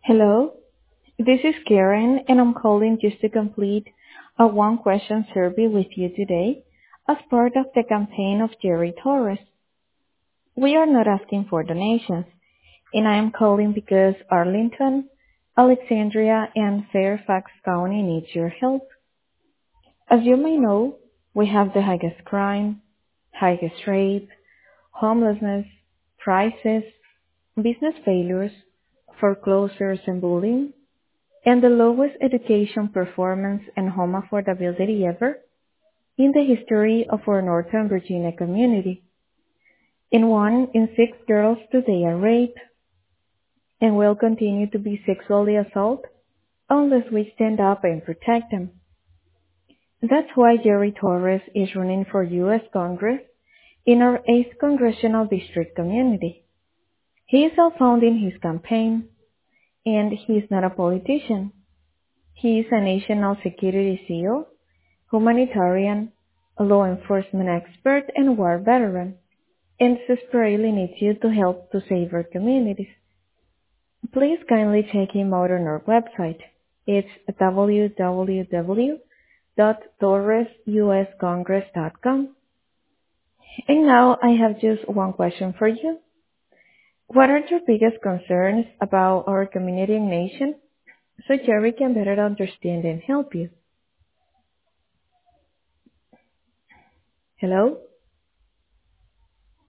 Hello, this is Karen, and I'm calling just to complete a one-question survey with you today as part of the campaign of Jerry Torres. We are not asking for donations, and I am calling because Arlington, Alexandria, and Fairfax County needs your help. As you may know, we have the highest crime, highest rape, homelessness, prices, business failures, foreclosures and bullying, and the lowest education performance and home affordability ever in the history of our Northern Virginia community. And 1 in 6 girls today are raped and will continue to be sexually assaulted unless we stand up and protect them. That's why Jerry Torres is running for U.S. Congress in our 8th Congressional District community. He is self-funding his campaign, and he is not a politician. He is a national security SEAL, humanitarian, a law enforcement expert, and war veteran, and desperately needs you to help to save our communities. Please kindly check him out on our website. It's www.torresuscongress.com. And now I have just one question for you. What are your biggest concerns about our community and nation so Jerry can better understand and help you? Hello?